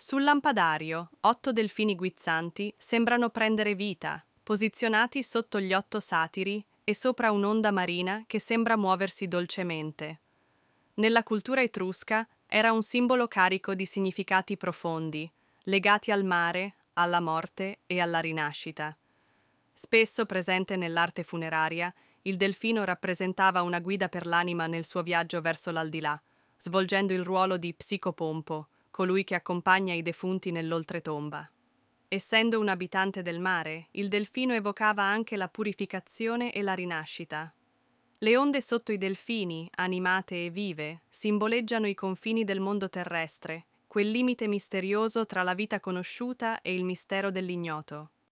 Sul lampadario, 8 delfini guizzanti sembrano prendere vita, posizionati sotto gli 8 satiri e sopra un'onda marina che sembra muoversi dolcemente. Nella cultura etrusca era un simbolo carico di significati profondi, legati al mare, alla morte e alla rinascita. Spesso presente nell'arte funeraria, il delfino rappresentava una guida per l'anima nel suo viaggio verso l'aldilà, svolgendo il ruolo di psicopompo, colui che accompagna i defunti nell'oltretomba. Essendo un abitante del mare, il delfino evocava anche la purificazione e la rinascita. Le onde sotto i delfini, animate e vive, simboleggiano i confini del mondo terrestre, quel limite misterioso tra la vita conosciuta e il mistero dell'ignoto.